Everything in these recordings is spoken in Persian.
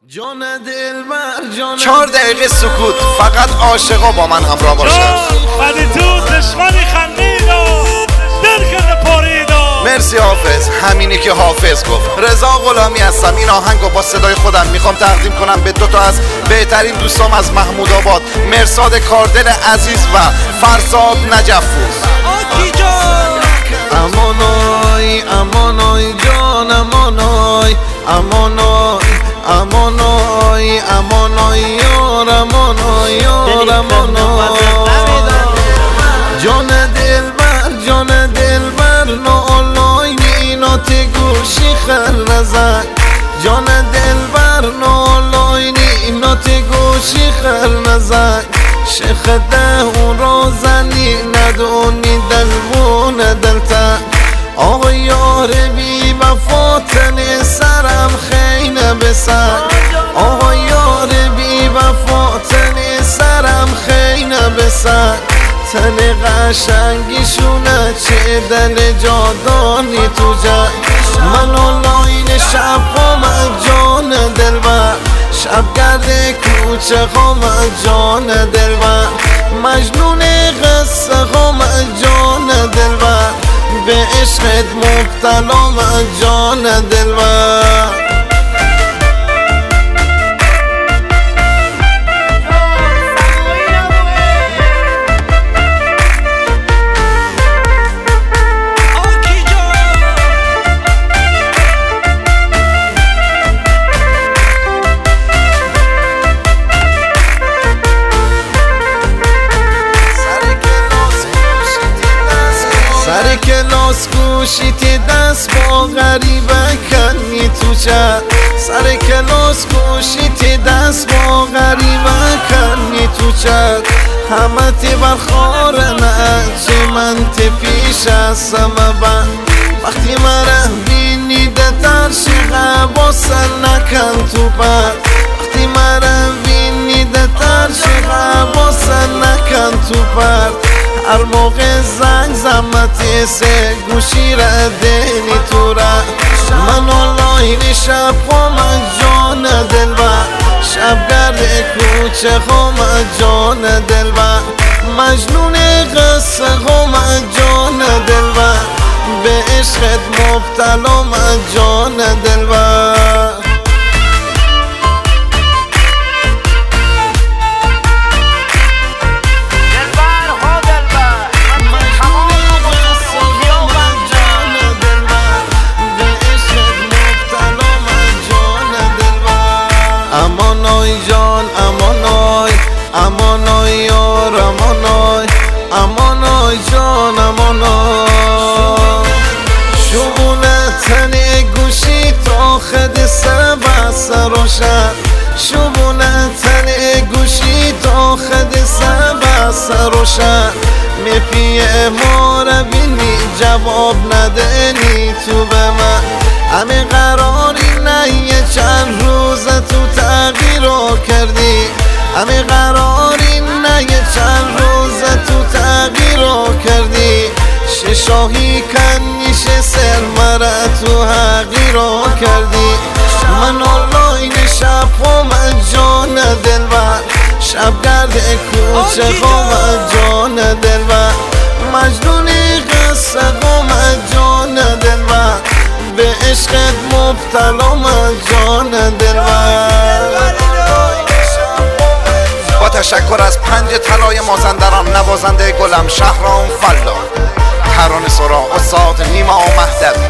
جان دلبر جان 4 دقیقه سکوت، فقط عاشقا با من همراه باشن. ولی تو دشمنی خندیدا دل کرده پاریدا. مرسی حافظ، همینی که حافظ گفت. رضا غلامی هستم. این آهنگو با صدای خودم میخوام تقدیم کنم به 2 تا از بهترین دوستام از محمود آباد، مرساد کاردل عزیز و فرزاد نجف‌پور. امانای امانای جان امانای امانای امانای امانای یار امانای یار امانای جان دلبر جان دلبر نالای نینات گوشی خر نزن جان دلبر نالای نینات گوشی خر نزن شیخ ده را زنی ندونی دلبون دلتا آقا یار بی وفاتن سرم خینه بسن آقا یار بی وفاتن سرم خینه بسن تن قشنگیشونه چه دل جادانی تو جن منو لاین شب خامه جان دلبر شب گرده کوچه خامه جان دلبر مجنون قصه خامه جان دلبر به عشقت مبتلام جان دلبر سر کلاس گوشیتی دست با غریبه کنی تو چه سر کلاس گوشیتی دست با غریبه کنی تو چه همه تی برخار نه چه من تی پیش هستم وقتی مرا بینی ده ترشیقه با سر نکن تو پر وقتی مرا بینی ده ترشیقه با سر نکن تو پر هر موقع زنگ زمتی سه گوشی را دینی تو را منو لاین شب خواهم جان دلبر شب گرد کوچه خواهم جان دلبر مجنون قصه خواهم جان دلبر به عشقت مبتلام جان دلبر امانای جان امانای امانای یار امانای امانای جان امانای شبونه تنی گوشی تا خد سبس روشن شبونه تنی گوشی تا خد سبس روشن میپیه ما رو بینی جواب ندنی تو به من همه قراری نه یه چند روز تو تغییر کردی همه قراری نه یه چند روز تو تغییر کردی ششاهی کنیش سر مرا تو حقیر کردی من آلاین شب خواهم جان دلبر شب گرد کوچه خواهم جان دلبر مجنون قصه خواهم جان دلبر به عشقت مبتلام جان دلبر با تشکر از 5 طلای مازندران، نوازنده گلم شهرام فلا، ترانه سرا استاد نیما مهدوی،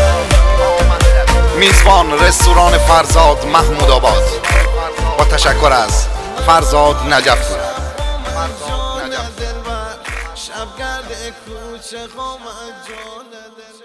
میزبان رستوران فرزاد محمود آباد. با تشکر از فرزاد نجف‌پور. شب گرد کوچه خواهم جان دلبر